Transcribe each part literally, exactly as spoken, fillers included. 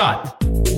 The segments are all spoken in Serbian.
Sat.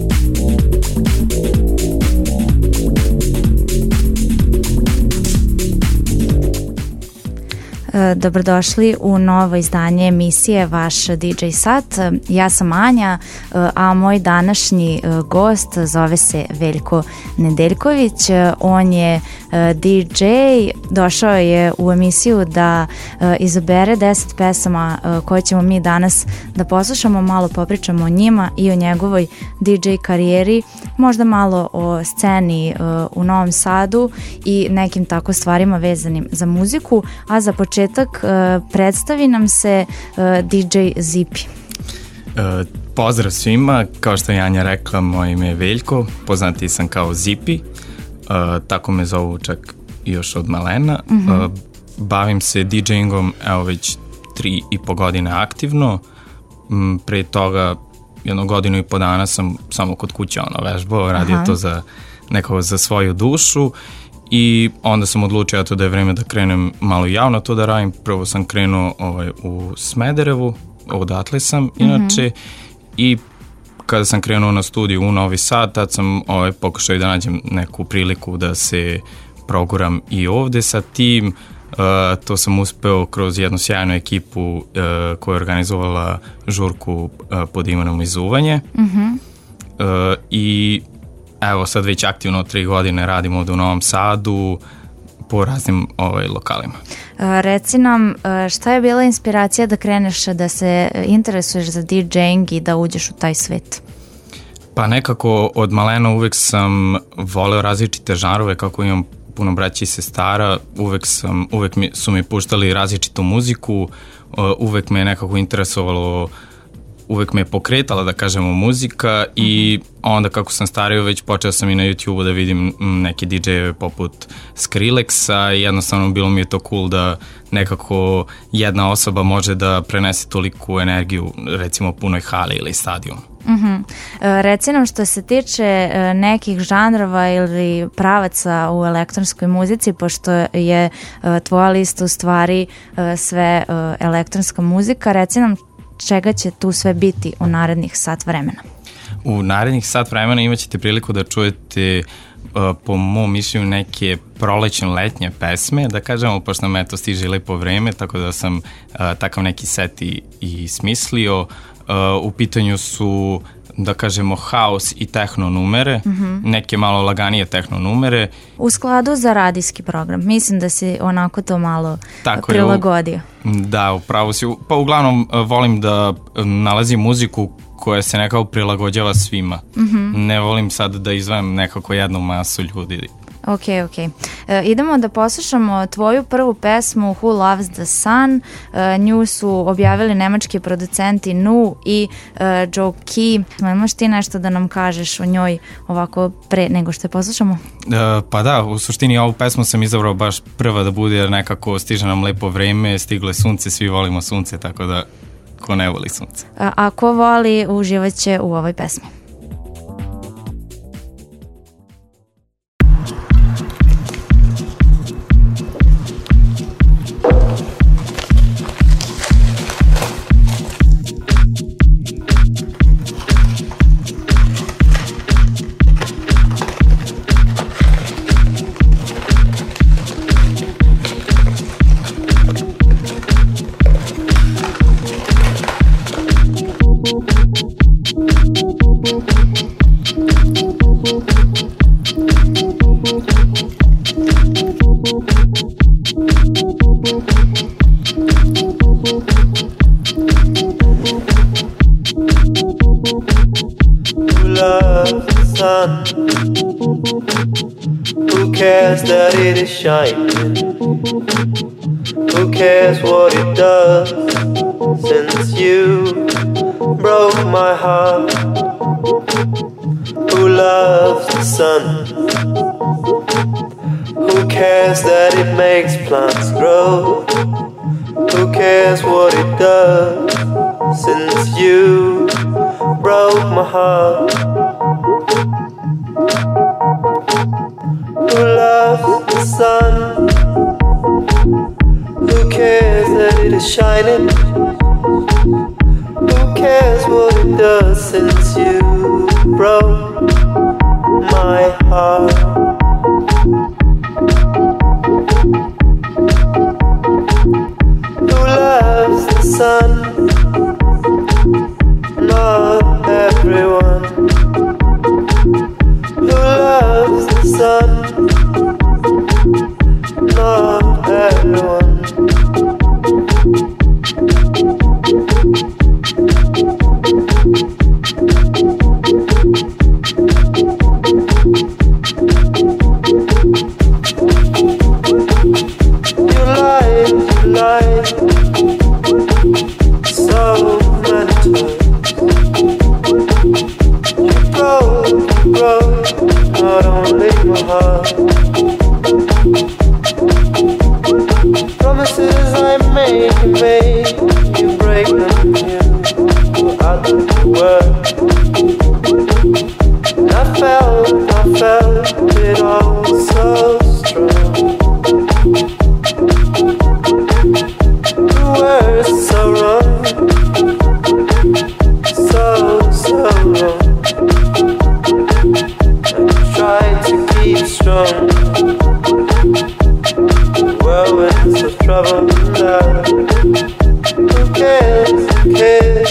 Dobrodošli u novo izdanje emisije Vaš D J Sat. Ja sam Anja, a moj današnji gost zove se Veljko Nedeljković. On je D J, došao je u emisiju da izabere deset pesama koje ćemo mi danas da poslušamo, malo popričamo o njima i o njegovoj D J karijeri, možda malo o sceni u Novom Sadu i nekim tako stvarima vezanim za muziku, a za početak predstavi nam se D J Zipi. Uh, pozdrav svima, kao što je Anja rekla, moje ime je Veljko, poznati sam kao Zipi, uh, tako me zovu čak još od malena. Mm-hmm. uh, bavim se DJingom evo već tri i po godine aktivno. um, pre toga jednu godinu i po dana sam samo kod kuće ono vežbao, radio Aha. to za nekako za svoju dušu. I onda sam odlučio eto da je vreme da krenem malo javno to da radim. Prvo sam krenuo ovaj, u Smederevu, odatle sam inače, mm-hmm. i kada sam krenuo na studiju u Novi Sad, tad sam ovaj, pokušao i da nađem neku priliku da se proguram i ovde sa tim. Uh, to sam uspeo kroz jednu sjajnu ekipu uh, koja je organizovala žurku uh, pod imenom Izuvanje. Mm-hmm. Uh, I evo sad već aktivno tri godine radim ovde u Novom Sadu po raznim ovaj, lokalima. Reci nam, šta je bila inspiracija da kreneš da se interesuješ za DJing i da uđeš u taj svet? Pa nekako od malena uvek sam voleo različite žanrove, kako imam puno braća i sestara, uvek, sam, uvek mi, su mi puštali različitu muziku, uvek me nekako interesovalo, uvek me je pokretala, da kažemo, muzika i onda kako sam stario već počeo sam i na YouTube-u da vidim neke D J-eve poput Skrillexa i jednostavno bilo mi je to cool da nekako jedna osoba može da prenese toliku energiju recimo punoj hali ili stadionu. Mm-hmm. Reci nam, što se tiče nekih žanrova ili pravaca u elektronskoj muzici, pošto je tvoja lista u stvari sve elektronska muzika, reci nam čega će tu sve biti u narednih sat vremena? U narednih sat vremena imat ćete priliku da čujete uh, po mom mišljenju neke prolećno-letnje pesme, da kažemo, pošto nam eto stiže lepo vreme, tako da sam uh, takav neki set i, i smislio. Uh, u pitanju su, da kažemo, house i techno numere, mm-hmm. neke malo laganije techno numere. U skladu za radijski program. Mislim da si onako to malo Tako prilagodio. Je, u, da, upravo si. Pa uglavnom volim da nalazim muziku koja se nekako prilagođava svima. Mm-hmm. Ne volim sad da izdvajam nekako jednu masu ljudi. Ok, ok. E, idemo da poslušamo tvoju prvu pesmu Who Loves the Sun. E, nju su objavili nemački producenti Nu i e, Joe Key. Možeš ti nešto da nam kažeš o njoj ovako pre nego što je poslušamo? E, pa da, u suštini ovu pesmu sam izabrao baš prva da bude jer nekako stiže nam lepo vreme, stiglo je sunce, svi volimo sunce, tako da ko ne voli sunce. A, a ko voli uživaće u ovoj pesmi. Shining. Who cares what it does since you broke my heart? Who loves the sun? Who cares that it makes plants grow? Who cares what it does since you broke my heart? Who loves the sun? Who cares that it is shining? Who cares what it does since you broke my heart. Who loves the sun? Not everyone. Who loves the sun? Not everyone. You lied, you lied so many times. You broke, you broke not only my heart. Promises I made, you made, you break them, you out of the world. And I felt, I felt it all so strong. The words so wrong, so, so wrong. I tried to keep strong. Whirlwinds of trouble and love. Who cares, who cares?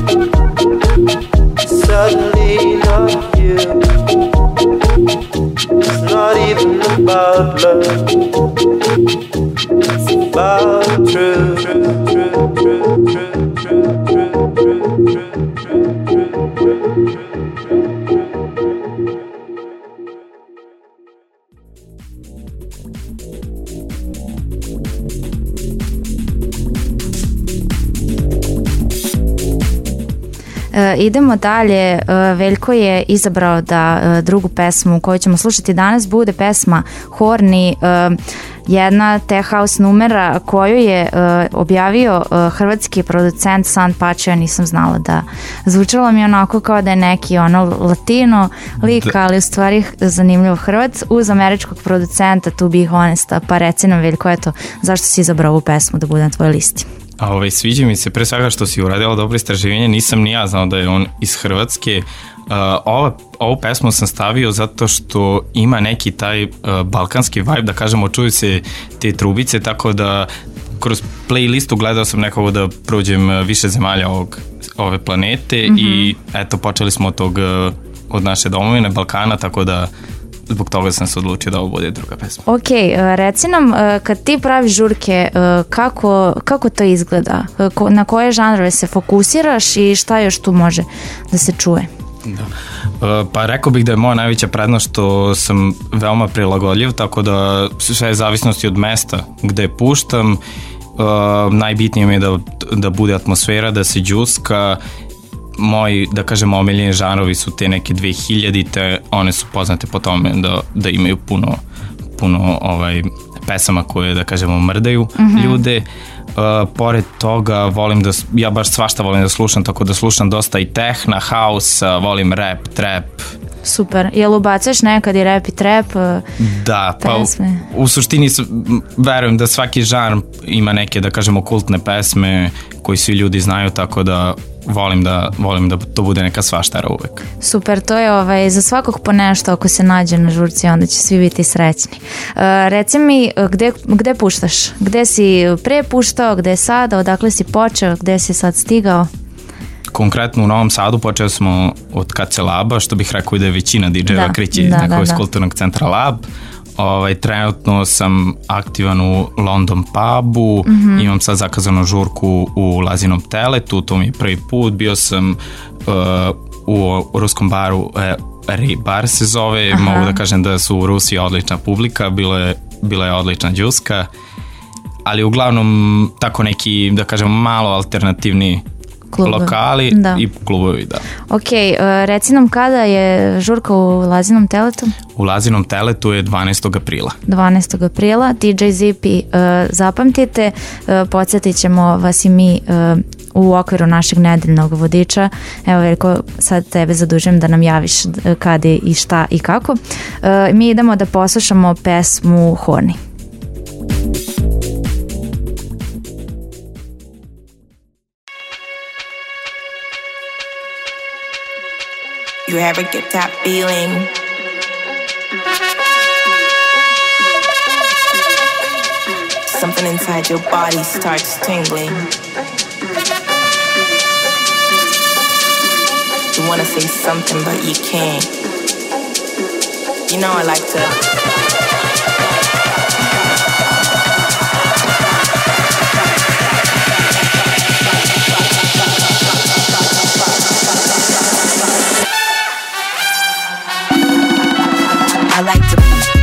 Suddenly not you. It's not even about love. It's about truth. Truth, truth, truth, truth, truth, truth, truth, truth, truth, truth, truth. Uh, idemo dalje, uh, Veljko je izabrao da uh, drugu pesmu koju ćemo slušati danas bude pesma Horny, uh, jedna tech house numera koju je uh, objavio uh, hrvatski producent San Pacho. Ja nisam znala da zvučalo mi onako kao da je neki ono latino lik, ali u stvari zanimljivo Hrvat uz američkog producenta To Be Honest. Pa reci nam, Veljko, eto, zašto si izabrao ovu pesmu da bude na tvojoj listi? A ovaj, sviđa mi se pre svega što si uradila dobro istraživanje, nisam ni ja znao da je on iz Hrvatske. Uh, ova, ovu pesmu sam stavio zato što ima neki taj uh, balkanski vibe, da kažemo, čuju se te trubice, tako da kroz playlistu gledao sam nekako da prođem više zemalja ovog, ove planete, mm-hmm. i eto, počeli smo od tog, od naše domovine, Balkana, tako da zbog toga sam se odlučio da ovo bude druga pesma. Ok, reci nam, kad ti praviš žurke, kako, kako to izgleda? Na koje žanrove se fokusiraš i šta još tu može da se čuje? Da. Pa rekao bih da je moja najveća prednost što sam veoma prilagodljiv, tako da sve je zavisnosti od mesta gde puštam. Uh, najbitnije mi je da, da bude atmosfera, da se džuska. Moji, da kažem, omiljeni žanrovi su te neke dve hiljadite, one su poznate po tome da, da imaju puno, puno ovaj, pesama koje, da kažemo, mrdaju mm-hmm. ljude. Uh, pored toga volim da, ja baš svašta volim da slušam, tako da slušam dosta i tehna, house, volim rap, trap. Super, jel ubacaš nekad i rap i trap da, pesme? Pa u, u suštini verujem da svaki žanr ima neke, da kažemo, kultne pesme koji svi ljudi znaju, tako da volim da, volim da to bude neka svaštara uvek. Super, to je ovaj, za svakog po nešto ako se nađe na žurci, onda će svi biti srećni. Uh, reci mi, gde, gde puštaš? Gde si pre puštao, gde sada, odakle si počeo, gde si sad stigao? Konkretno u Novom Sadu počeo smo od K C Laba, što bih rekao da je većina didževa kreće iz da, nekog da, iz da. kulturnog centra Lab. Ovaj, trenutno sam aktivan u London pubu, mm-hmm. imam sad zakazanu žurku u Lazinom teletu, to mi je prvi put, bio sam uh, u, u ruskom baru, uh, Ray Bar se zove, aha. Mogu da kažem da su u Rusiji odlična publika, bilo je, bila je odlična džuska, ali uglavnom tako neki, da kažem, malo alternativni klubovi. Lokali da. I klubovi, da. Ok, uh, reci nam kada je žurka u Lazinom teletu? U Lazinom teletu je dvanaestog aprila. dvanaestog aprila, D J Zipi, uh, zapamtite, uh, podsjetit ćemo vas i mi uh, u okviru našeg nedeljnog vodiča. Evo, Veljko, sad tebe zadužujem da nam javiš kada i šta i kako. Uh, mi idemo da poslušamo pesmu Horny. You ever get that feeling? Something inside your body starts tingling. You wanna say something, but you can't. You know I like to. I like to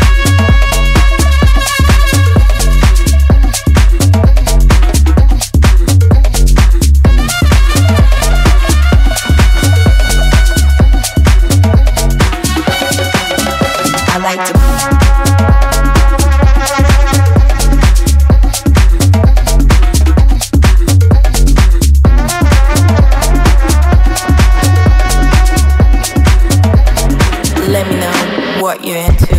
I like to let me know what you're into.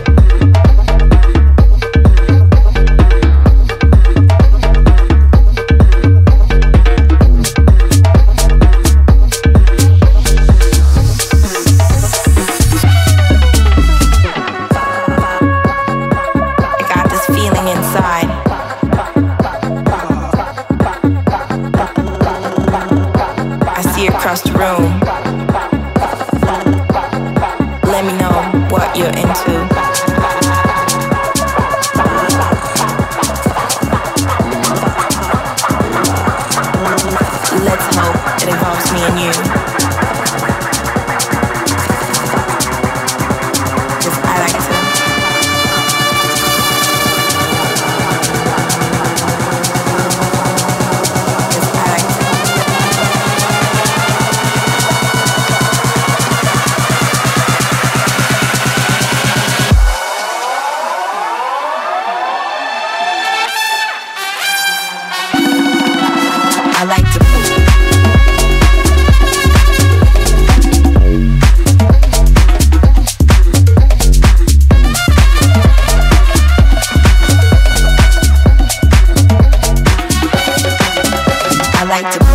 Across the room, let me know what you're into. Let's hope it involves me and you. 'Cause I like to. I like to I like to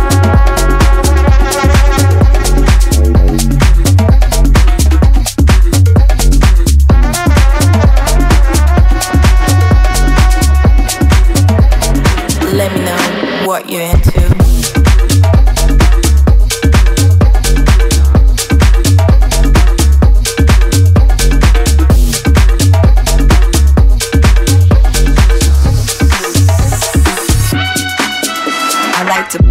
let me know what you're into. I like to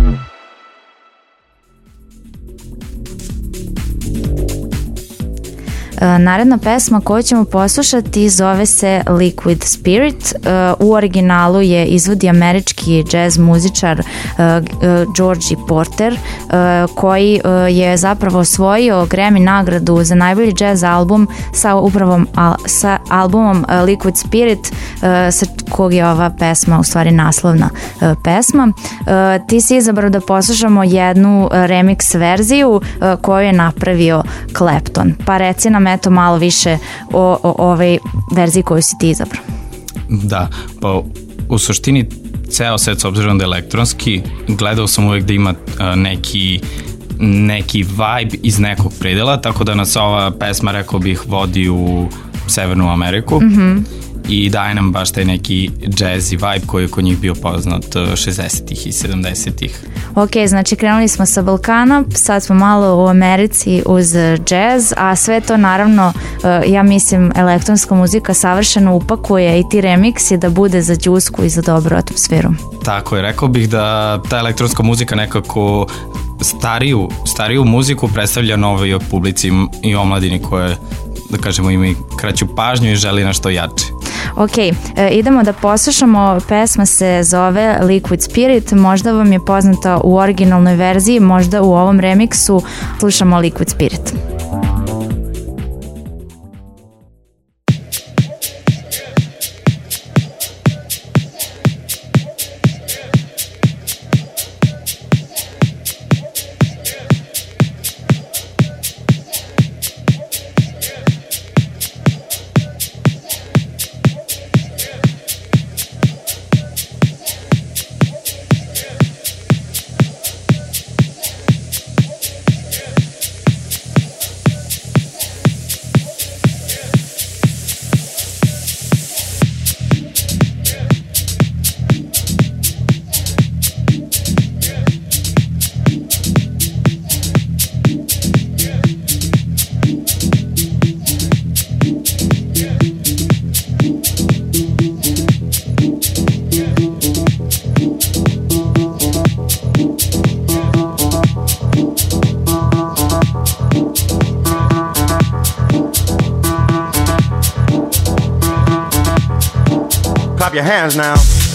Naredna pesma koju ćemo poslušati zove se Liquid Spirit. U originalu je izvodi američki jazz muzičar Georgie Porter, koji je zapravo osvojio Grammy nagradu za najbolji jazz album sa upravom sa albumom Liquid Spirit, sa kog je ova pesma u stvari naslovna pesma. Ti si izabrao da poslušamo jednu remix verziju koju je napravio Clapton. Pa reci nam eto malo više o, o ovoj verziji koju si ti izabrao. Da, pa u suštini ceo set, s obzirom da je elektronski, gledao sam uvek da ima uh, neki neki vibe iz nekog predela, tako da nas ova pesma, rekao bih, vodi u Severnu Ameriku. Mm-hmm. I daje nam baš taj neki jazzy vibe koji je kod njih bio poznat šezdesetih i sedamdesetih. Ok, znači krenuli smo sa Balkana, sad smo malo u Americi uz jazz, a sve to naravno, ja mislim, elektronska muzika savršeno upakuje i ti remiksi da bude za džusku i za dobru atmosferu. Tako je, rekao bih da ta elektronska muzika nekako stariju, stariju muziku predstavlja novoj publici i omladini koje, da kažemo, ima kraću pažnju i želi nešto jače. Ok, e, idemo da poslušamo, pesma se zove Liquid Spirit, možda vam je poznata u originalnoj verziji, možda u ovom remiksu. Slušamo Liquid Spirit. Clap your hands now.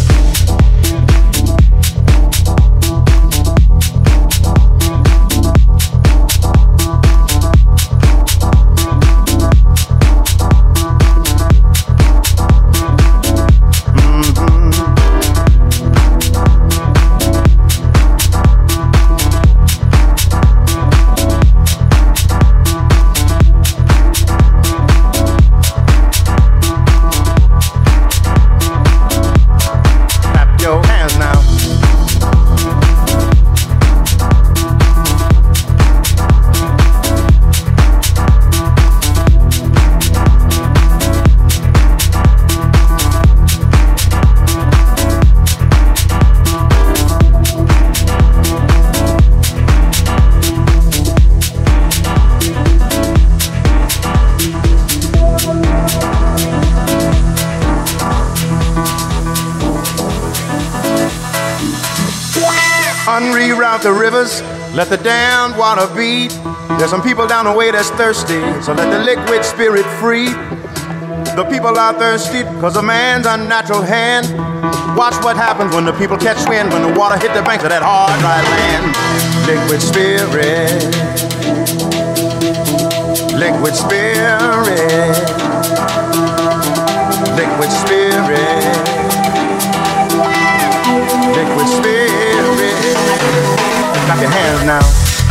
Unreroute the rivers, let the damned water beat. There's some people down the way that's thirsty, so let the liquid spirit free. The people are thirsty cause of man's unnatural hand. Watch what happens when the people catch wind, when the water hit the banks of that hard, dry land. Liquid spirit, liquid spirit, liquid spirit, liquid spirit. Clap your hands now.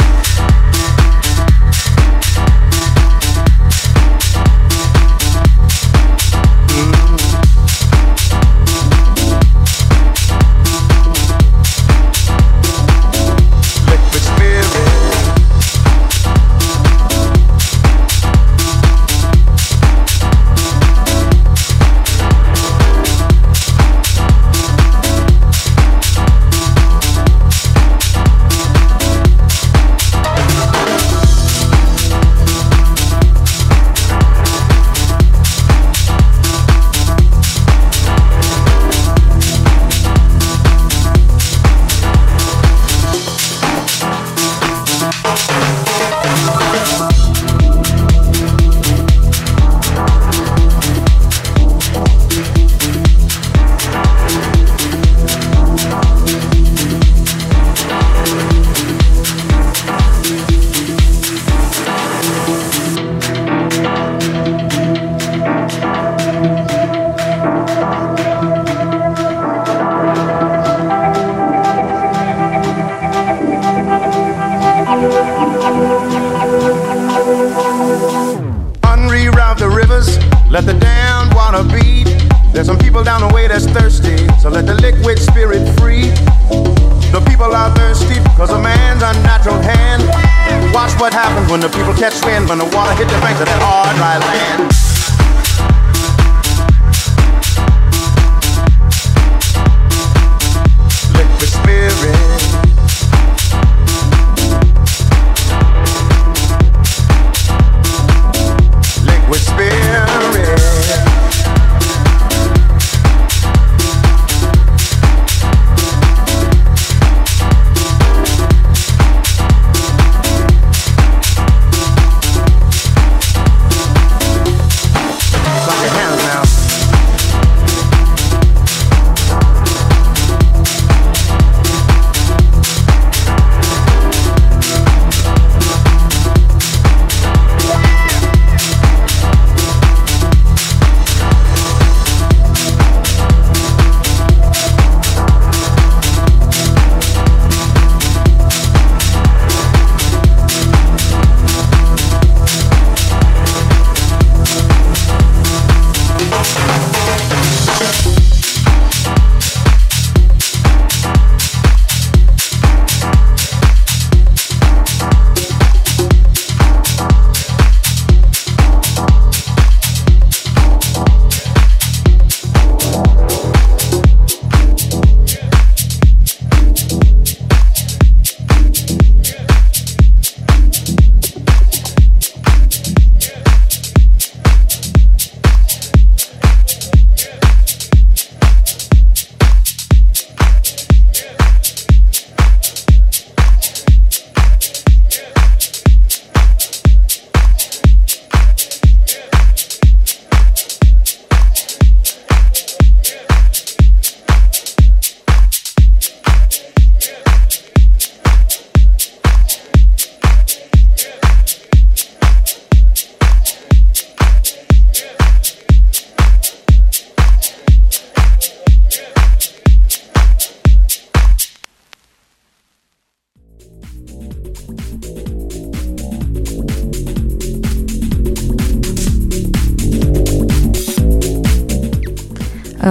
Unreroute the rivers, let the damned water beat. There's some people down the way that's thirsty, so let the liquid spirit free. The people are thirsty cause of man's unnatural hand. Watch what happens when the people catch wind, when the water hit the banks of that hard, dry land. Liquid spirit, liquid spirit,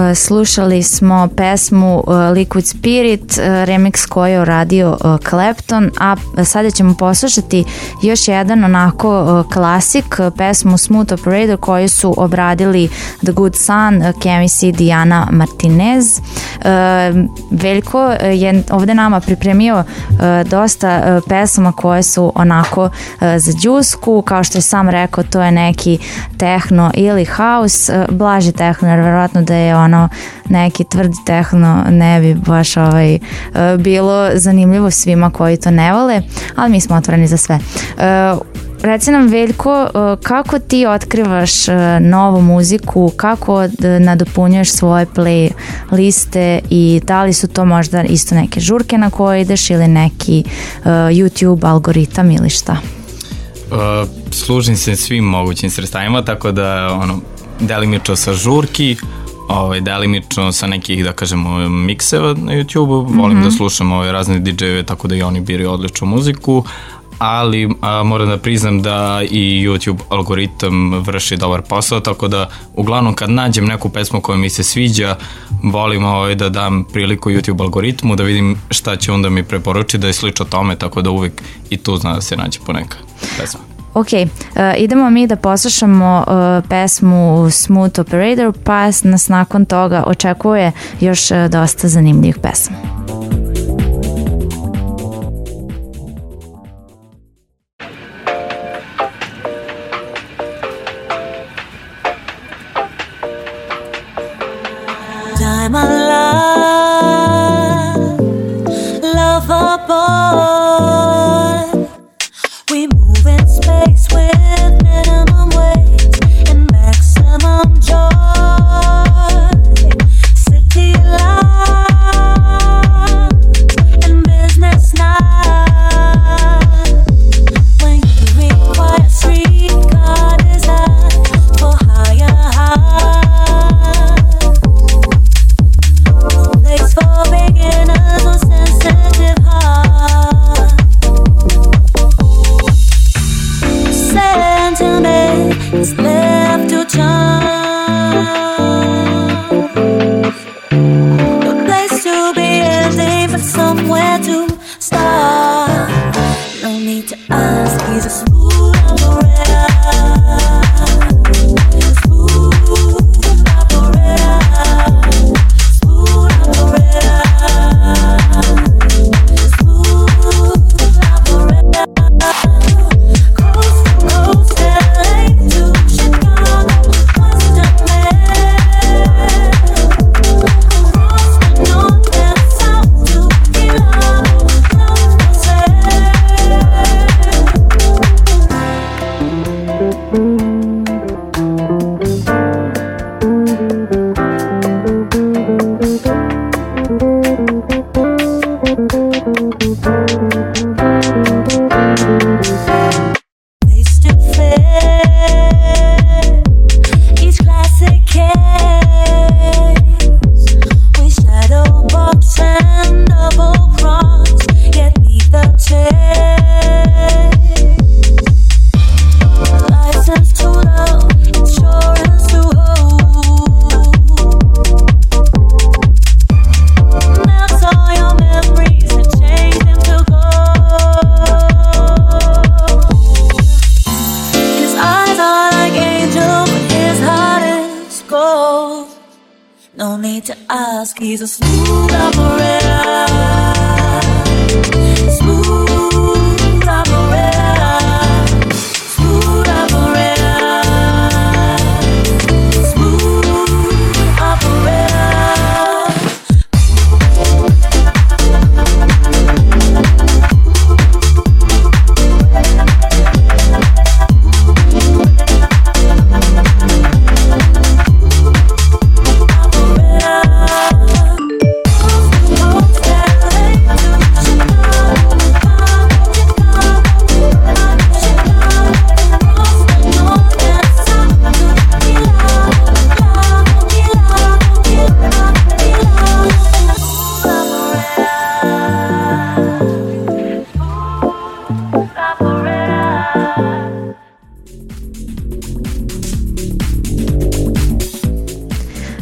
slušali smo pesmu uh, Liquid Spirit, uh, remix koji je uradio uh, Clapton, a sada ćemo poslušati još jedan onako uh, klasik, uh, pesmu Smooth Operator koju su obradili The Good Son, uh, Kemi C, Diana Martinez. Uh, Veljko je ovde nama pripremio uh, dosta uh, pesama koje su onako uh, za džusku, kao što je sam rekao, to je neki tehno ili house, uh, blaži tehno, jer verovatno da je ono neki tvrdi tehno ne bi baš ovaj, uh, bilo zanimljivo svima koji to ne vole, ali mi smo otvoreni za sve. Uh, Reci nam, Veljko, kako ti otkrivaš novu muziku, kako nadopunjuješ svoje playliste i da li su to možda isto neke žurke na koje ideš ili neki YouTube algoritam ili šta? Uh, služim se svim mogućim sredstavima, tako da ono, delimično sa žurki, ovaj, delimično sa nekih, da kažemo, mikseva na YouTube-u, volim mm-hmm. da slušam ove razne D J-eve, tako da i oni biraju odličnu muziku, ali a, moram da priznam da i YouTube algoritam vrši dobar posao, tako da uglavnom kad nađem neku pesmu koja mi se sviđa, volim ovaj, da dam priliku YouTube algoritmu, da vidim šta će onda mi preporuči, da je slično tome, tako da uvek i tu zna da se nađe poneka pesma. Ok, uh, idemo mi da poslušamo uh, pesmu Smooth Operator, pa nas nakon toga očekuje još uh, dosta zanimljivih pesma. Time of love, love for boy. We move in space with minimum waves and maximum joy. City life and business night. When you require street car design for higher high. Place for beginners or sensitive heart. Sentiment is left to chance. No place to be ending, but somewhere to start. No need to ask, he's a smooth operator. Smooth operator. He's a smooth operator. Smooth operator. Smooth operator. Smooth operator. Operator.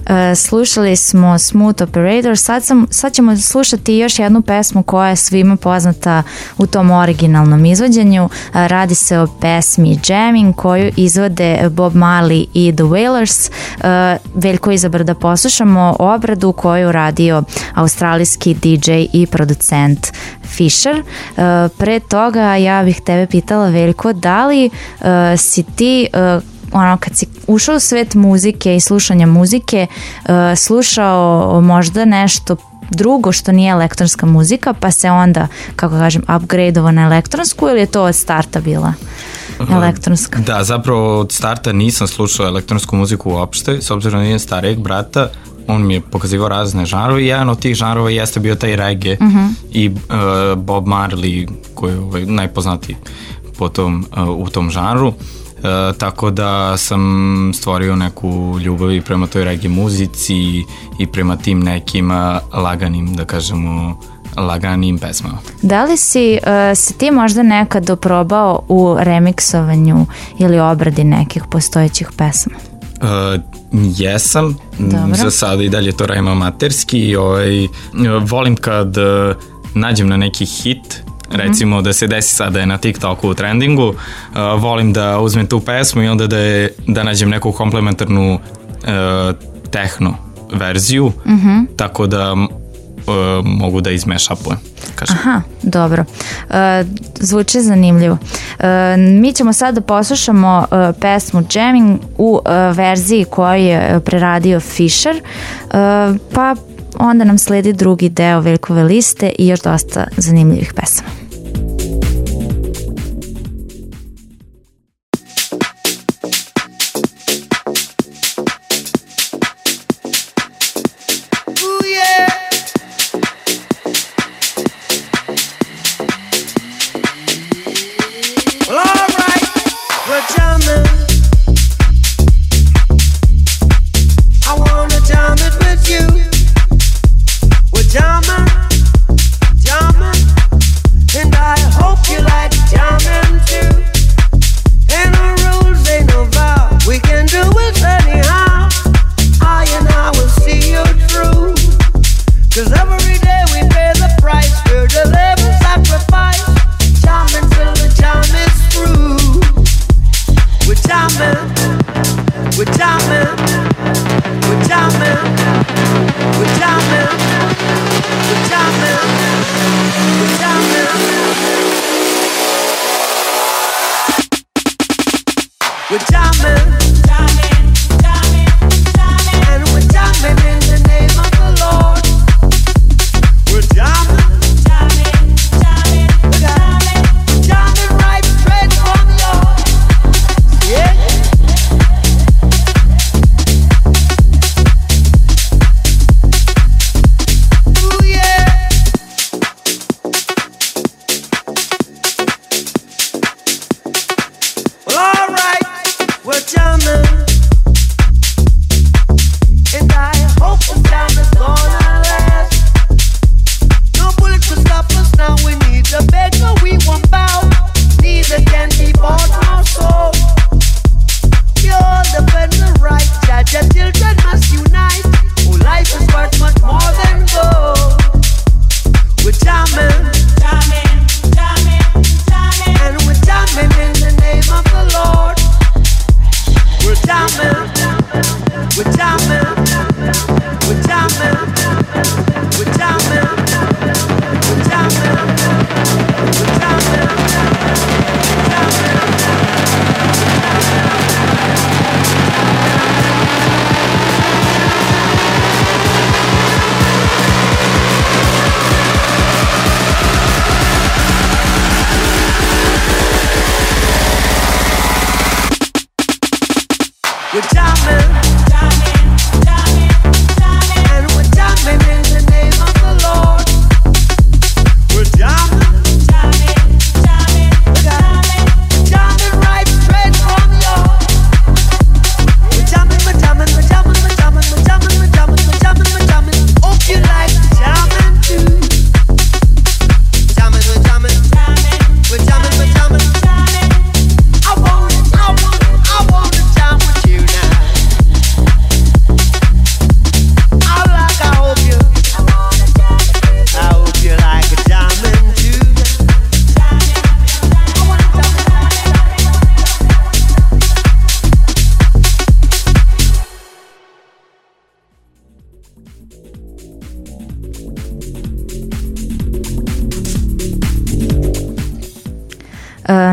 slušali smo Smooth Operator, sad, sam, sad ćemo slušati još jednu pesmu koja je svima poznata u tom originalnom izvođenju. Uh, radi se o pesmi Jamming koju izvode Bob Marley i The Wailers. Uh, Veljko izabra da poslušamo obradu koju radio australijski D J i producent Fisher. Uh, pre toga ja bih tebe pitala, Veljko, da li uh, si ti uh, ono, kad si ušao u svet muzike i slušanja muzike, uh, slušao možda nešto drugo što nije elektronska muzika, pa se onda, kako kažem, upgradeovo na elektronsku, ili je to od starta bila elektronska? Da, zapravo od starta nisam slušao elektronsku muziku uopšte, s obzirom da imam starijeg brata, on mi je pokazivao razne žanrove i jedan od tih žanrova jeste bio taj reggae uh-huh. i uh, Bob Marley koji je ovaj, najpoznatiji po tom, uh, u tom žanru. Uh, tako da sam stvorio neku ljubav i prema toj reggae muzici i prema tim nekim uh, laganim, da kažemo, laganim pesmama. Da li si, uh, si ti možda nekad doprobao u remiksovanju ili obradi nekih postojećih pesama? Uh, jesam. Dobro. Za sada i dalje to radim amaterski i ovaj, volim kad uh, nađem na neki hit, recimo mm-hmm. da se desi sad da je na TikToku u trendingu, uh, volim da uzmem tu pesmu i onda da, je, da nađem neku komplementarnu uh, tehno verziju, mm-hmm. tako da uh, mogu da izmešapujem. Kažem. Aha, dobro. Uh, zvuči zanimljivo. Uh, mi ćemo sad da poslušamo uh, pesmu Jamming u uh, verziji koju je preradio Fisher, uh, pa onda nam sledi drugi deo Veljkove liste i još dosta zanimljivih pesama.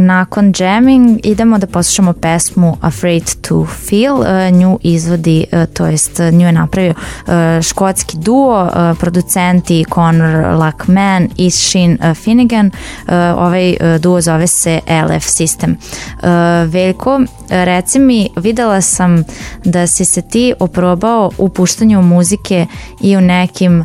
nakon jamming idemo da poslušamo pesmu Afraid to Feel. Nju izvodi, to jest nju je napravio škotski duo, producenti Conor Lachman i Shane Finnegan. Ovaj duo zove se L F System. Veljko, reci mi, videla sam da si se ti oprobao u puštanju muzike i u nekim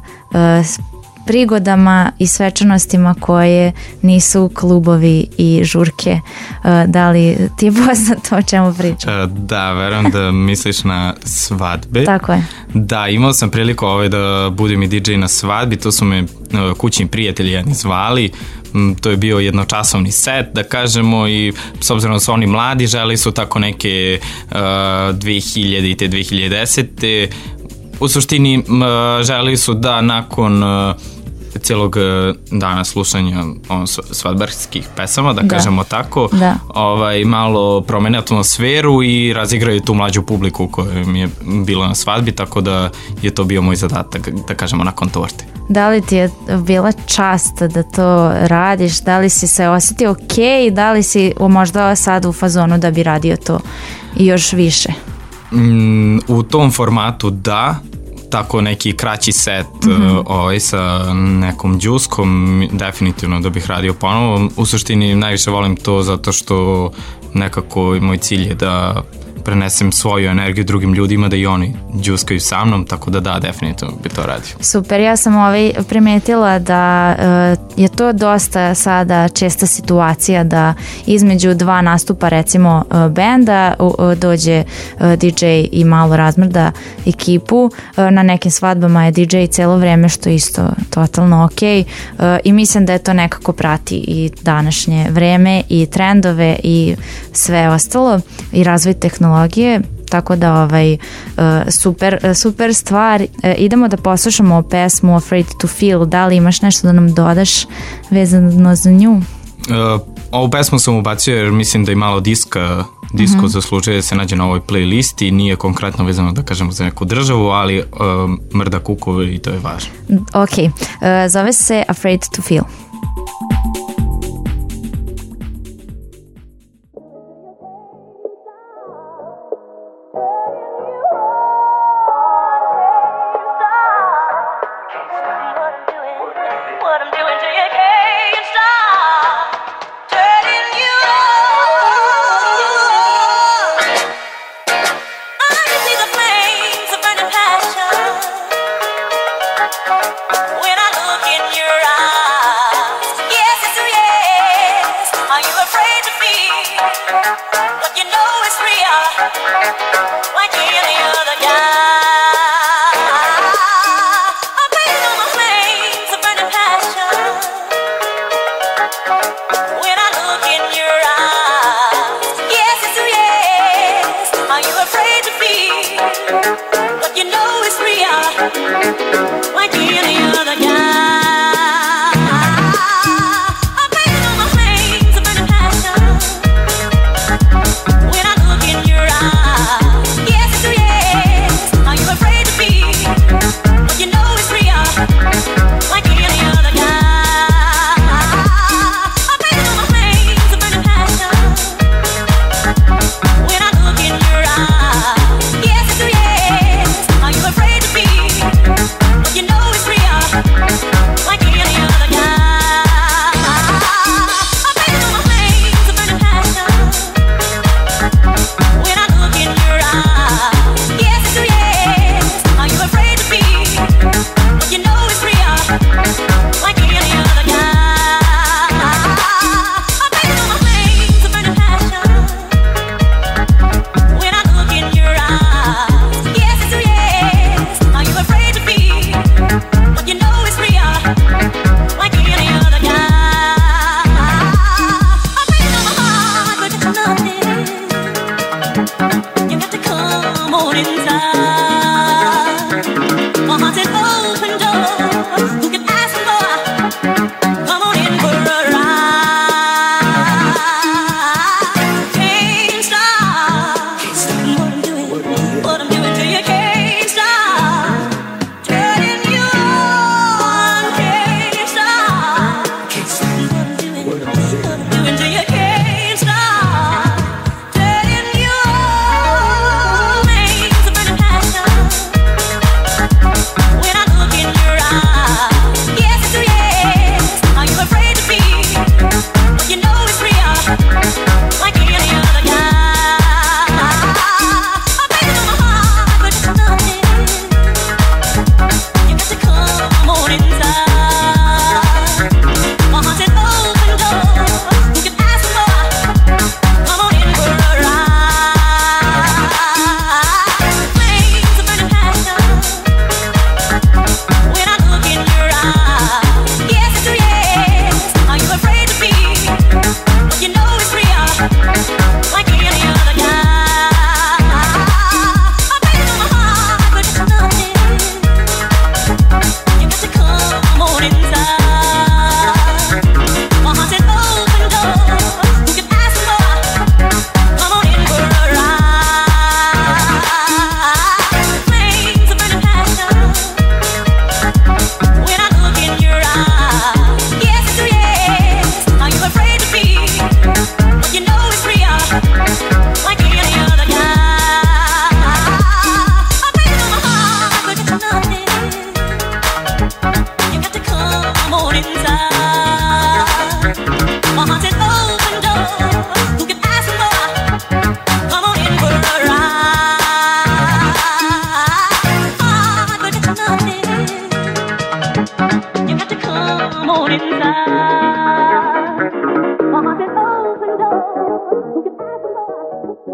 prigodama i svečanostima koje nisu klubovi i žurke. Da li ti je poznato o čemu pričam? Da, verujem da misliš na svadbe. Tako je. Da, imao sam priliku ovaj da budem i D J na svadbi, to su me kućni prijatelji jedni zvali. To je bio jednočasovni set, da kažemo, i s obzirom da su oni mladi, želi su tako neke uh, dve hiljadite, dve hiljade desete. U suštini uh, želi su da nakon uh, cijelog dana slušanja on, svadbarskih pesama, da, da kažemo tako, da. Ovaj, malo promene atmosferu i razigraju tu mlađu publiku koja mi je bila na svadbi, tako da je to bio moj zadatak, da kažemo, nakon torte. Da li ti je bila čast da to radiš? Da li si se osjetio ok? Da li si možda sad u fazonu da bi radio to i još više? Mm, u tom formatu da, tako neki kraći set mm-hmm. uh, ovaj, sa nekom džuskom, definitivno da bih radio ponovo. U suštini najviše volim to zato što nekako moj cilj je da prenesem svoju energiju drugim ljudima, da i oni džuskaju sa mnom, tako da da, definitivno bi to radio. Super, ja sam ovaj primetila da uh, je to dosta sada česta situacija da između dva nastupa recimo uh, benda uh, dođe uh, D J i malo razmrda ekipu. Uh, na nekim svadbama je D J celo vreme, što isto totalno ok, uh, i mislim da je to nekako prati i današnje vreme i trendove i sve ostalo i razvoj tehnologije. Tako da ovaj, super, super stvar. Idemo da poslušamo pesmu Afraid to Feel. Da li imaš nešto da nam dodaš vezano za nju? Uh, ovu pesmu sam ubacio jer mislim da i malo diska disko mm-hmm. zaslužuje da se nađe na ovoj playlisti. Nije konkretno vezano, da kažemo, za neku državu, ali uh, mrda kukove i to je važno. Ok, uh, zove se Afraid to Feel. Until you can't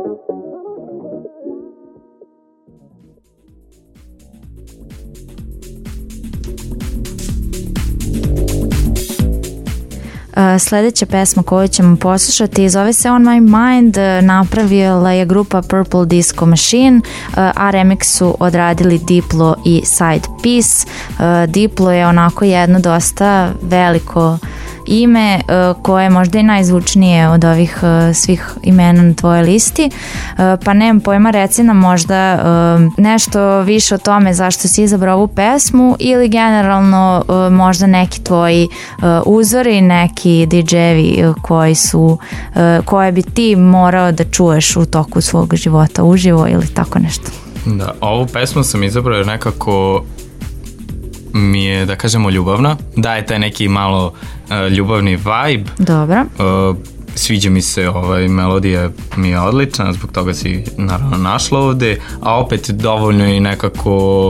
Sljedeća pesma koju ćemo poslušati zove se On My Mind, napravila je grupa Purple Disco Machine, a remix su odradili Diplo i Side Piece. Diplo je onako jedno dosta veliko ime koje je možda i najzvučnije od ovih svih imena na tvojoj listi, pa nemam pojma, reci nam možda nešto više o tome zašto si izabrao ovu pesmu ili generalno možda neki tvoji uzori, neki didževi koji su, koje bi ti morao da čuješ u toku svog života uživo ili tako nešto. Da, ovu pesmu sam izabrao jer nekako mi je, da kažemo, ljubavna, daje taj neki malo uh, ljubavni vibe. Dobro. Uh, sviđa mi se, ovaj, melodija mi je odlična, zbog toga si naravno našla ovde, a opet dovoljno i nekako uh,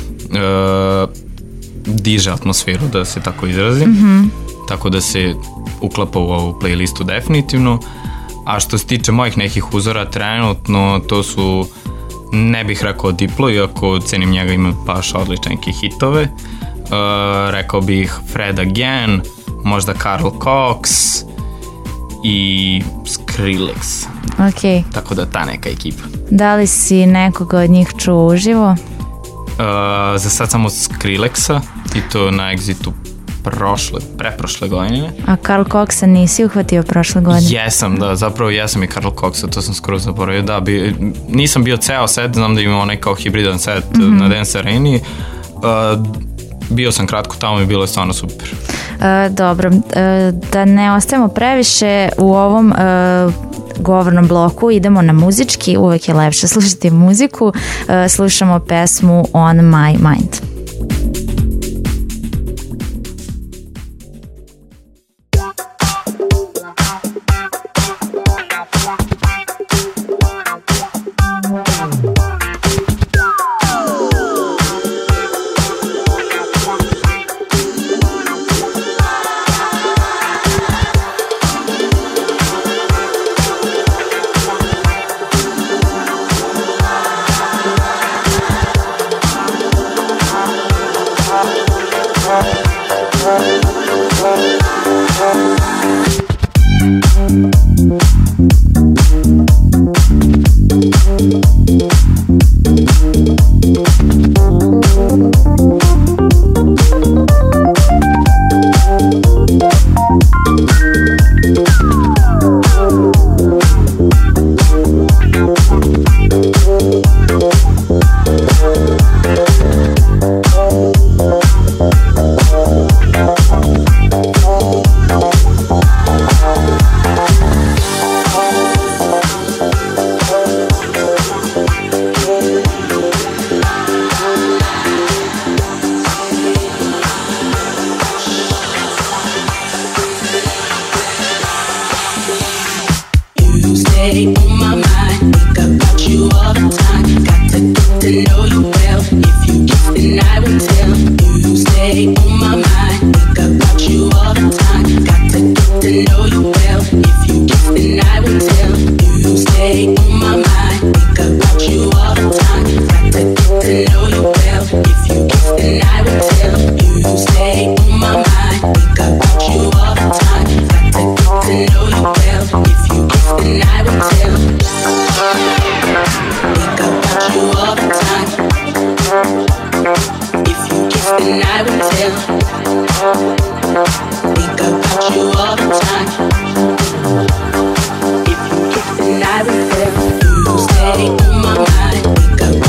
diže atmosferu, da se tako izrazim. Mm-hmm. Tako da se uklapa u ovu playlistu definitivno. A što se tiče mojih nekih uzora trenutno, to su, ne bih rekao Diplo, iako cenim njega, ima baš odlične neke hitove. Uh, rekao bih Fred Again, možda Carl Cox i Skrillex. Ok. Tako da ta neka ekipa. Da li si nekoga od njih čuo uživo? Uh, za sad samo Skrillexa i to na Exitu prošle, preprošle godine. A Carl Coxa nisi uhvatio prošle godine? Jesam, da, zapravo jesam i Carl Coxa, to sam skoro zaboravio, da, bi, nisam bio ceo set, znam da ima onaj kao hibridan set mm-hmm. na Dance Areni, uh, bio sam kratko tamo i bilo je stvarno super. Uh, dobro, uh, da ne ostavimo previše u ovom uh, govornom bloku, idemo na muzički, uvek je lepše slušati muziku, uh, slušamo pesmu On My Mind. If you kiss, then I will tell you. Stay on my mind. Think about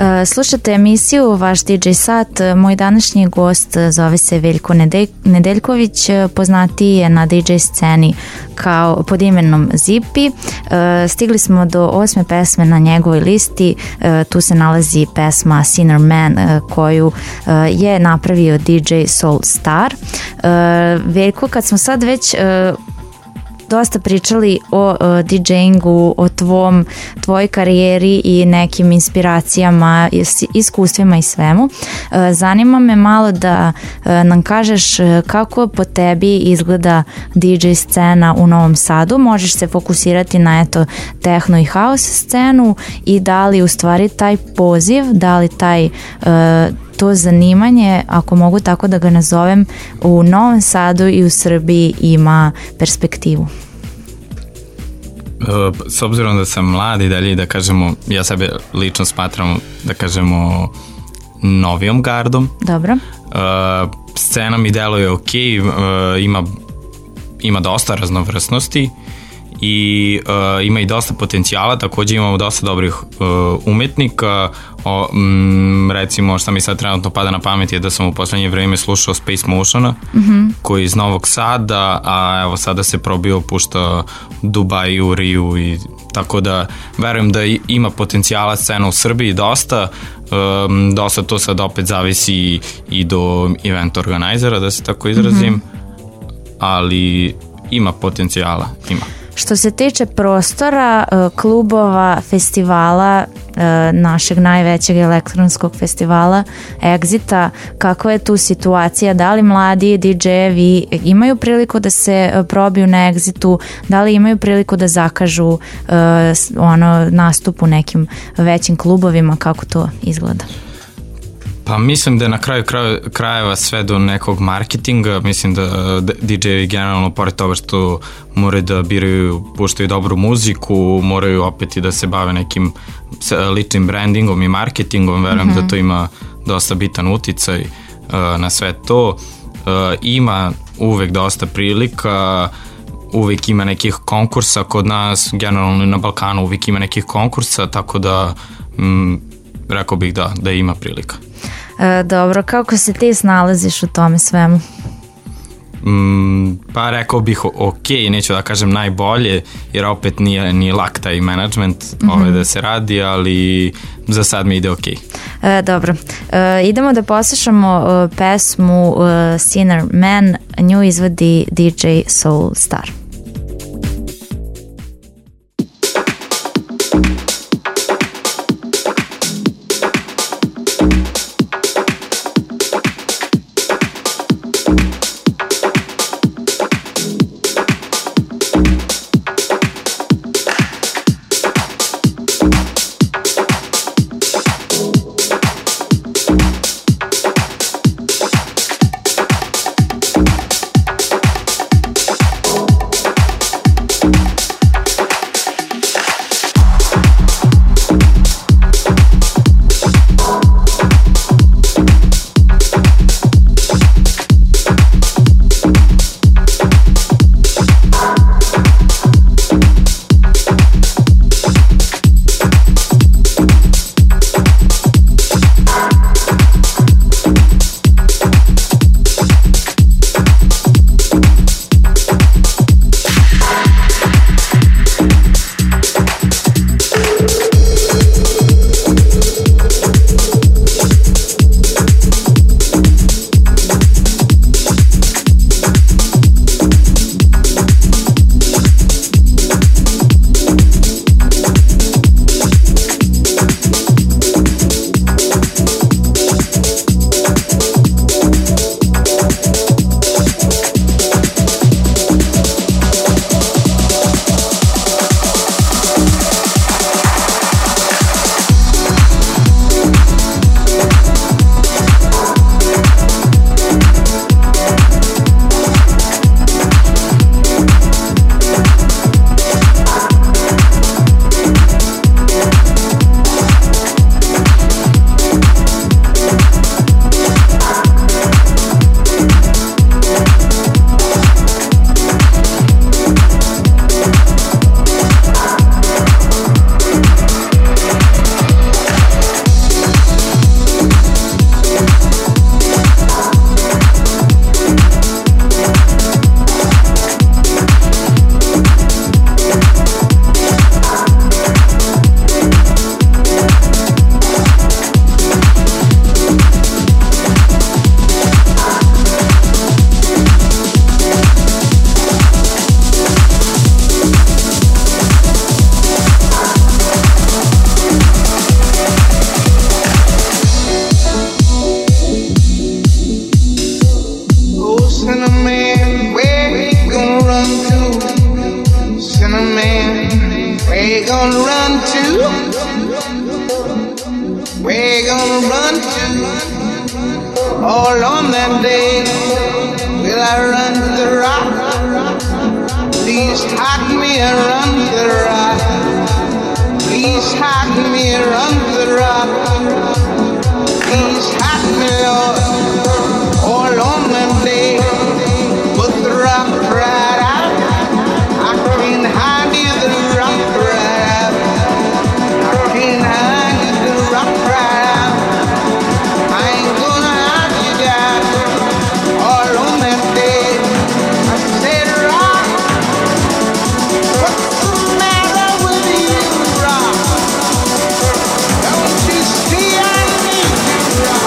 Slušate emisiju Vaš D J Sat. Moj današnji gost zove se Veljko Nedeljković, poznatiji je na D J sceni kao pod imenom Zipi. Stigli smo do osme pesme na njegovoj listi. Tu se nalazi pesma Sinner Man koju je napravio D J Soul Star. Veljko, kad smo sad već dosta pričali o uh, DJingu, o tvom, tvojoj karijeri i nekim inspiracijama, iskustvima i svemu. Uh, zanima me malo da uh, nam kažeš kako po tebi izgleda D J scena u Novom Sadu. Možeš se fokusirati na eto techno i house scenu i da li u stvari taj poziv, da li taj uh, to zanimanje, ako mogu tako da ga nazovem, u Novom Sadu i u Srbiji ima perspektivu? S obzirom da sam mlad i dalje, da kažemo, ja sebe lično smatram, da kažemo, novijom gardom. Dobro. Uh, scena mi deluje ok, uh, ima, ima dosta raznovrsnosti i uh, ima i dosta potencijala, takođe imamo dosta dobrih uh, umetnika. O, m, recimo šta mi sad trenutno pada na pamet je da sam u poslednje vreme slušao Space Motiona, mm-hmm. koji je iz Novog Sada, a evo sada se probio, pušta Dubai u Riju, i tako da verujem da ima potencijala scena u Srbiji dosta. Um, dosta to sad opet zavisi i do event organizera, da se tako izrazim, mm-hmm. ali ima potencijala, ima. Što se tiče prostora, klubova, festivala, našeg najvećeg elektronskog festivala Exita, kakva je tu situacija? Da li mladi D J-evi imaju priliku da se probiju na Exitu? Da li imaju priliku da zakažu uh, ono, nastup u nekim većim klubovima? Kako to izgleda? Pa mislim da je na kraju krajeva sve do nekog marketinga. Mislim da D J-evi generalno, pored toga što moraju da biraju, puštaju dobru muziku, moraju opet i da se bave nekim ličnim brandingom i marketingom. Verujem mm-hmm. da to ima dosta bitan uticaj uh, na sve to. Uh, ima uvek dosta prilika, uvek ima nekih konkursa kod nas, generalno na Balkanu uvek ima nekih konkursa, tako da mm, rekao bih da, da ima prilika. E, dobro, kako se ti snalaziš u tome svemu? Mm, pa rekao bih ok, neću da kažem najbolje, jer opet nije ni lak taj management mm-hmm. ovaj da se radi, ali za sad mi ide ok. E, dobro, e, idemo da poslušamo e, pesmu e, Sinner Man, nju izvodi D J Soul Star. where you gonna run to? Where you gonna run to? All on that day, will I run to the rock? Please hide me and run to the rock. Please hide me and run to the rock. Please hide me, Lord, all on that day. Put the rock right out. I can't hide you, the rock right out. I can't hide you, the rock right out. I ain't gonna hide you down all on that day. I said, rock, what's the matter with you, rock? Don't you see I need you, rock?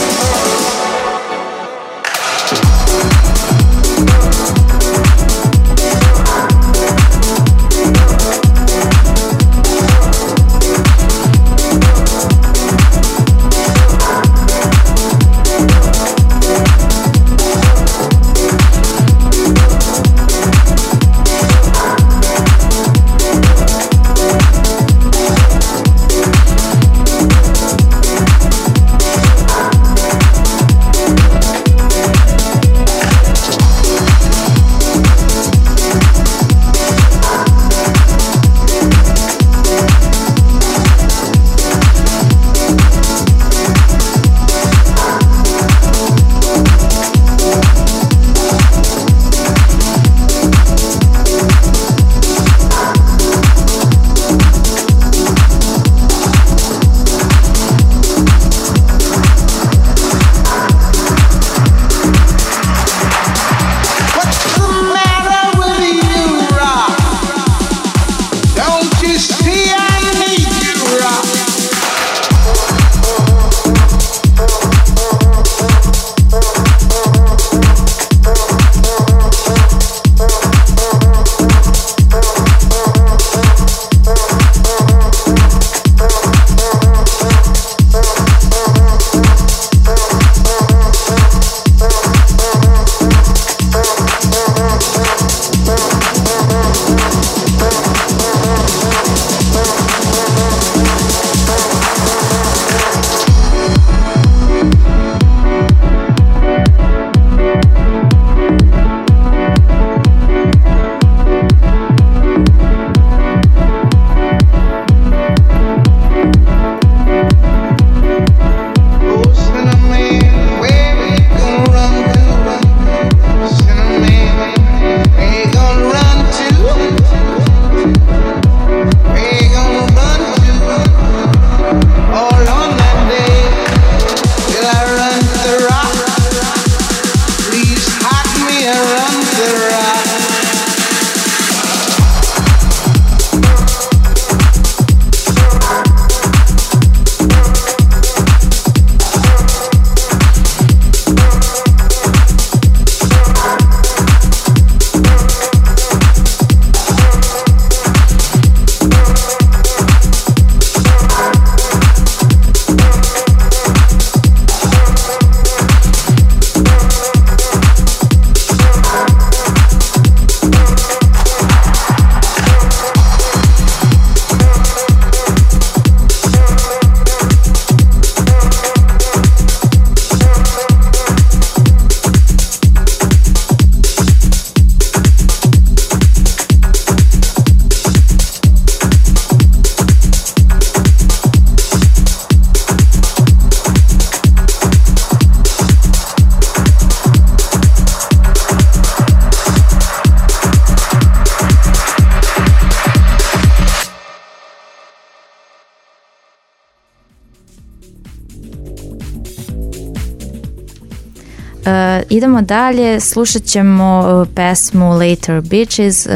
Uh, idemo dalje, slušat ćemo uh, pesmu Later Bitches, uh,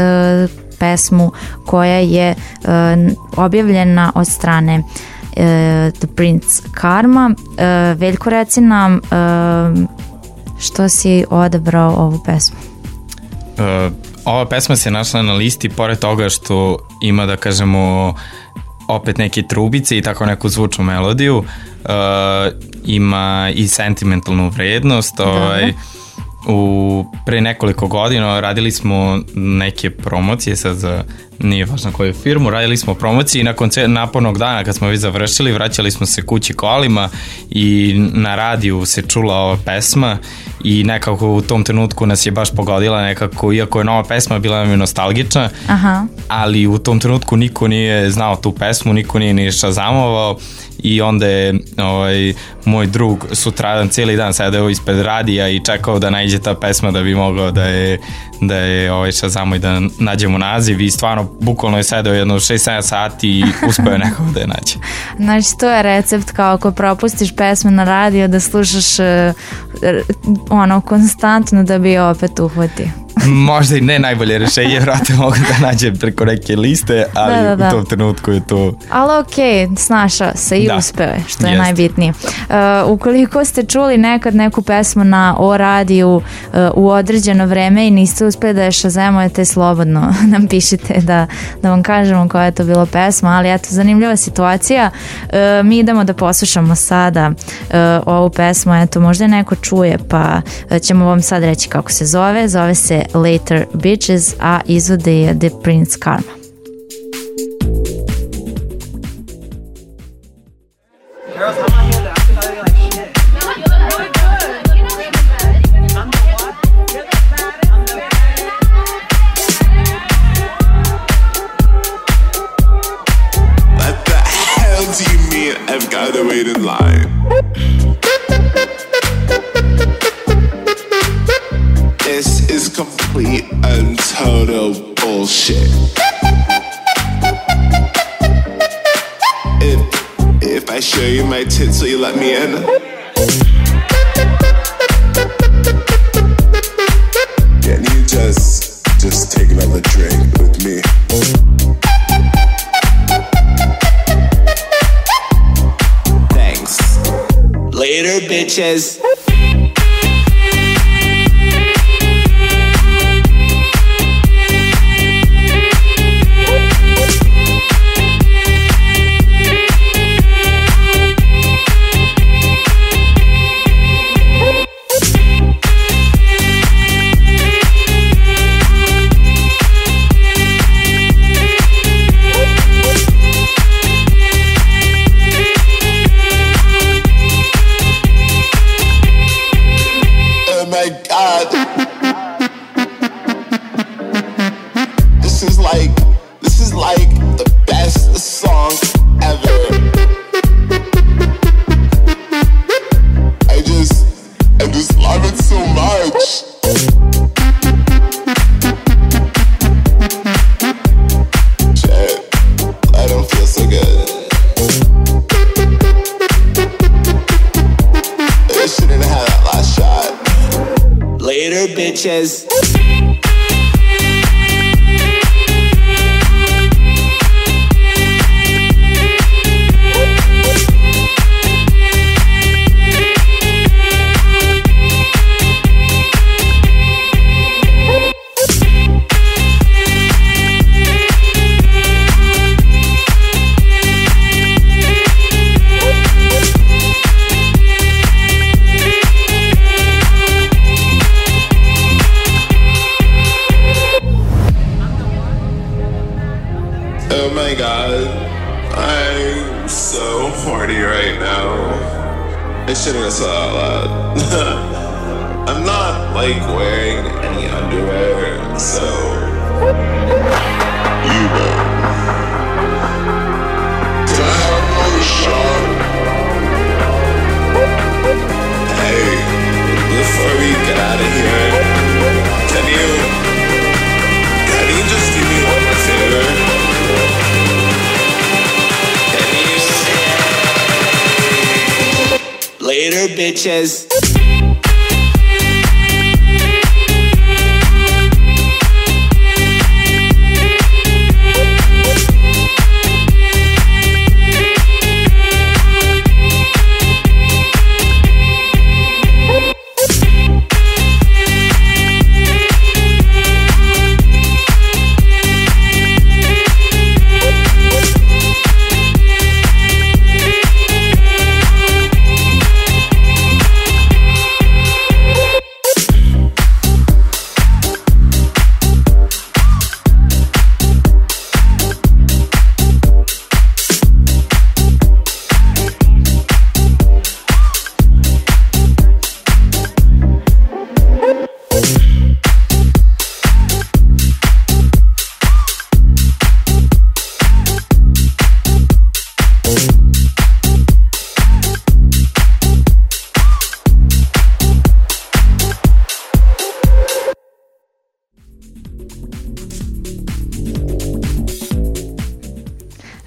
pesmu koja je uh, objavljena od strane uh, The Prince Karma. Uh, Veljko, reci nam uh, što si odabrao ovu pesmu? Uh, ova pesma se našla na listi pored toga što ima, da kažemo, opet neke trubice i tako neku zvučnu melodiju. Uh, ima i sentimentalnu vrednost, ovaj, u pre nekoliko godina radili smo neke promocije, sad za nije važno koju firmu, radili smo promocije i nakon napornog dana kad smo već završili, vraćali smo se kući kolima i na radiju se čula ova pesma i nekako u tom trenutku nas je baš pogodila nekako, iako je nova pesma, bila nam je nostalgična. Aha. Ali u tom trenutku niko nije znao tu pesmu, niko nije ni šazamovao i onda je ovaj, moj drug sutradan cijeli dan sedeo ispred radija i čekao da nađe ta pesma da bi mogao da je, da je ovaj, šazamo i da nađemo naziv i stvarno bukvalno je sedeo jedno šest sedam sati i uspeo je nekako da je nađe. Znači to je recept kao ako propustiš pesmu na radio da slušaš uh, ono konstantno da bi opet uhvatio. Možda i ne najbolje rešenje, vjerojatno mogu da nađem preko neke liste, ali da, da, da. U tom trenutku je to... Ali okej, okay, snašao se i da. Uspeo je, što je Jest. Najbitnije. Uh, ukoliko ste čuli nekad neku pesmu na O radiju uh, u određeno vreme i niste uspeli da je šazemujete, slobodno nam pišite da, da vam kažemo koja je to bila pesma, ali eto, zanimljiva situacija. Uh, mi idemo da poslušamo sada uh, ovu pesmu, eto, možda neko čuje, pa uh, ćemo vam sad reći kako se zove. Zove se Later Bitches, a izvode je The Prince Karma. What the hell do you mean I've got to wait in line? This is complete and total bullshit. If, if I show you my tits, will you let me in? Can you just, just take another drink with me? Thanks. Later, bitches. Bitches. I shouldn't have said out loud. I'm not like wearing any underwear, so you know. Can I have another shot? Hey, before we get out of here, can you, can you just do me one favor? Later, bitches.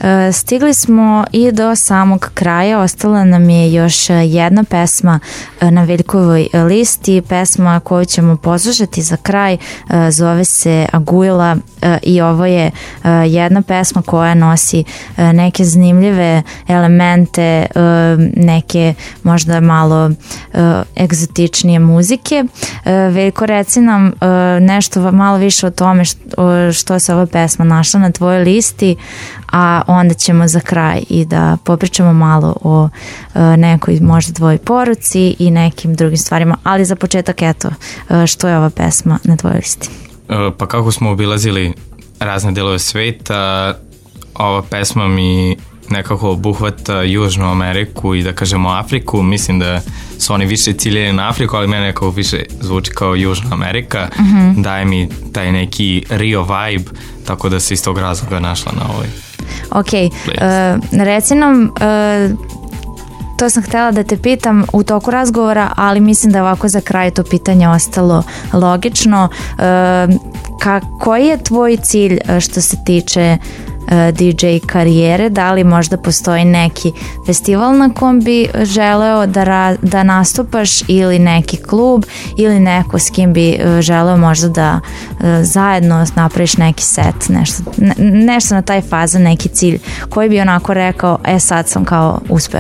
Stigli smo i do samog kraja, ostala nam je još jedna pesma na Veljkovoj listi, pesma koju ćemo poslušati za kraj, zove se Aguila i ovo je jedna pesma koja nosi neke zanimljive elemente, neke možda malo egzotičnije muzike. Veljko, reci nam nešto malo više o tome što, što se ova pesma našla na tvojoj listi, a onda ćemo za kraj i da popričamo malo o nekoj možda tvojoj poruci i nekim drugim stvarima, ali za početak eto, što je ova pesma na tvojoj listi? Pa kako smo obilazili razne delove sveta, ova pesma mi nekako obuhvata Južnu Ameriku i da kažemo Afriku. Mislim da su oni više ciljeni na Afriku, ali mene nekako više zvuči kao Južna Amerika. Mm-hmm. Daje mi taj neki Rio vibe, tako da se iz tog razloga našla na ovoj. Ok, uh, reci nam, uh, to sam htjela da te pitam u toku razgovora, ali mislim da ovako za kraj to pitanje ostalo logično. Uh, ka, koji je tvoj cilj što se tiče D J karijere? Da li možda postoji neki festival na kom bi želeo da, ra, da nastupaš, ili neki klub, ili neko s kim bi želeo možda da zajedno napraviš neki set, nešto, ne, nešto na taj faza, neki cilj koji bi onako rekao, e sad sam kao uspeo?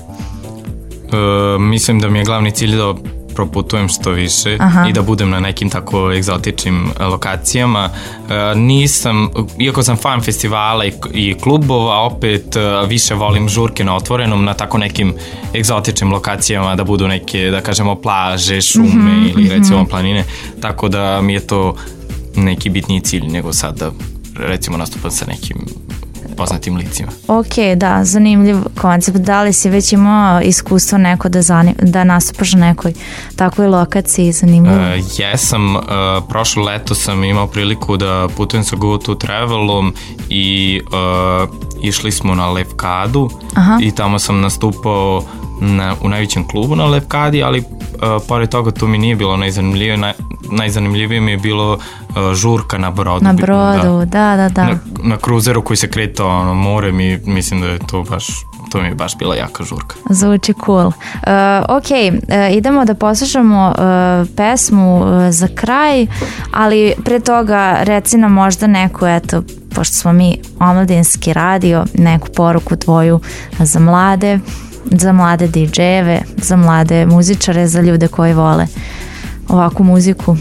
Uh, mislim da mi je glavni cilj da proputujem što više. Aha. I da budem na nekim tako egzotičnim lokacijama. E, nisam, iako sam fan festivala i, i klubova, opet e, više volim žurke na otvorenom, na tako nekim egzotičnim lokacijama, da budu neke, da kažemo, plaže, šume, mm-hmm, ili recimo mm-hmm. planine, tako da mi je to neki bitniji cilj nego sad da recimo nastupam sa nekim poznatim licima. Ok, da, zanimljiv koncept. Da li si već imao iskustvo neko da, zanim, da nastupaš na nekoj takvoj lokaciji? Zanimljivo. Uh, jesam, uh, prošlo leto sam imao priliku da putujem sa Go To Travelom i uh, išli smo na Levkadu. Aha. I tamo sam nastupao na, u najvećem klubu na Levkadi, ali uh, pored toga to mi nije bilo najzanimljivije. Naj, najzanimljivije mi je bilo uh, žurka na brodu. Na brodu, da, da, da. Na, na kruzeru koji se kretao ono, morem i mislim da je to baš, to mi je baš bila jaka žurka. Zvuči cool. Uh, ok, uh, idemo da poslušamo uh, pesmu uh, za kraj, ali pre toga reci nam možda neku, eto, pošto smo mi omladinski radio, neku poruku tvoju za mlade, za mlade D J-eve, za mlade muzičare, za ljude koji vole ovakvu muziku.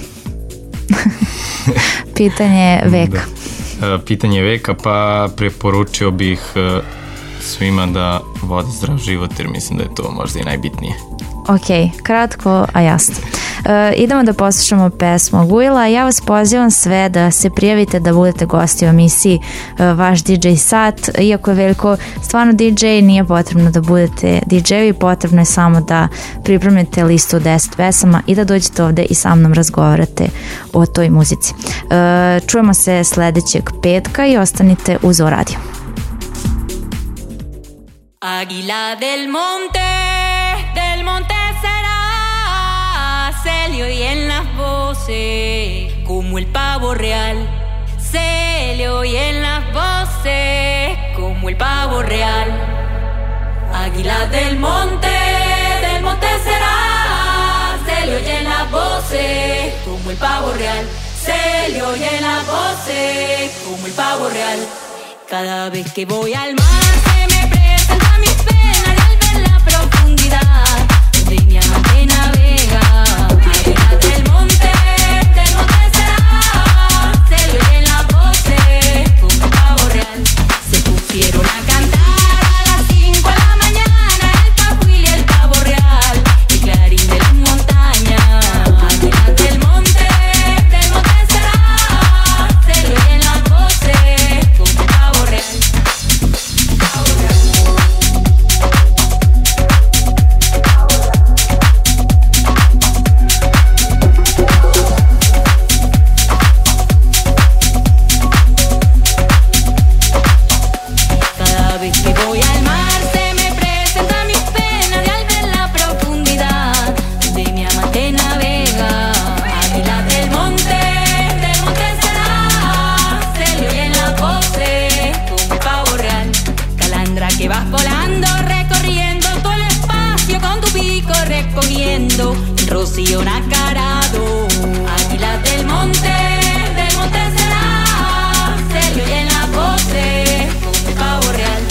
Pitanje veka. Da. Pitanje veka, pa preporučio bih svima da vode zdrav život, jer mislim da je to možda i najbitnije. Ok, kratko, a jasno. E, idemo da poslušamo pesmu Aguila. Ja vas pozivam sve da se prijavite da budete gosti u emisiji e, Vaš D J sat. Iako je Veljko stvarno D J, nije potrebno da budete D J-evi, potrebno je samo da pripremite listu od deset pesama i da dođete ovde i sa mnom razgovarate o toj muzici. E, čujemo se sledećeg petka i ostanite uz O Radio. Águila del monte, del monte será, se le oyen las voces como el pavo real, se le oyen las voces como el pavo real. Águila del monte, del monte será, se le oyen las voces como el pavo real, se le oyen las voces como el pavo real. Cada vez que voy al mar se me presenta mis penas y al ver la profundidad donde mi amante navega. Águila del monte, del monte será, se le oyen las voces como un pavo real. Se pusieron a cantar a las cinco de la mañana el pajuil y el pavo real, el clarín de las montañas. Águila del monte, del monte será, se le oyen las voces como un pavo real. Pavo real. rocío nacarado. Águilas del monte, del monte será, se le oyen las voces como un pavo real.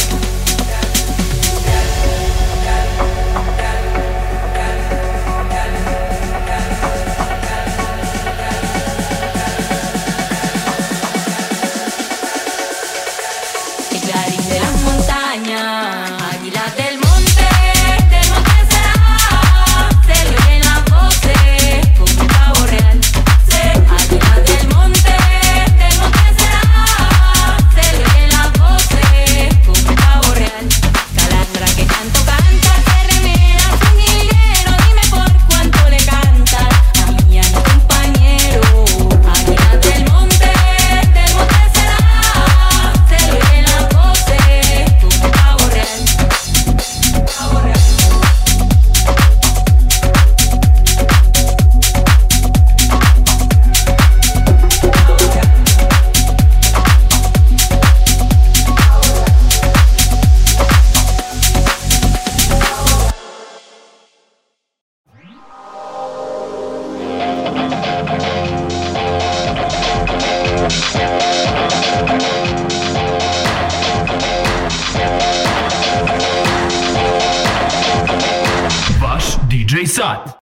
El clarín de las montañas, águilas del monte, del monte será, se le oyen las voces como un pavo real. Águilas del monte, del monte será, se le oyen las voces como un pavo real. Calandra que canto canta, que remera su jilguero, dime por cuánto le cantas a mi llano compañero. Águilas del monte, del monte será, se le oyen las voces como un pavo real. Pavo real. Vaš D J Sat.